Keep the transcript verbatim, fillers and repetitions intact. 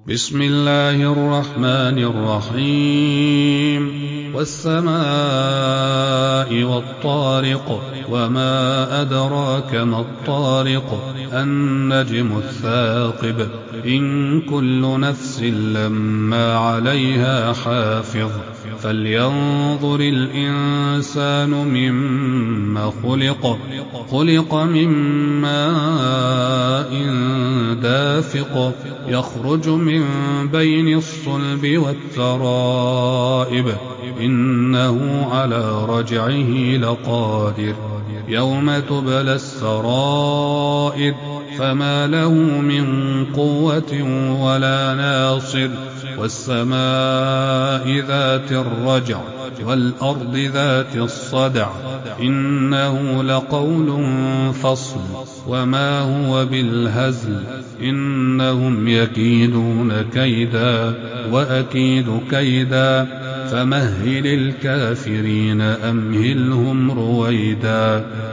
بسم الله الرحمن الرحيم والسماء والطارق وما أدراك ما الطارق النجم الثاقب إن كل نفس لما عليها حافظ فلينظر الإنسان مما خلق خلق من ماء دافق يخرج من بين الصلب والترائب إنه على رجعه لقادر يوم تبلى السرائر فما له من قوة ولا ناصر والسماء ذات الرجع والأرض ذات الصدع إنه لقول فصل وما هو بالهزل إنهم يكيدون كيدا وأكيد كيدا فمهل الكافرين أمهلهم رويدا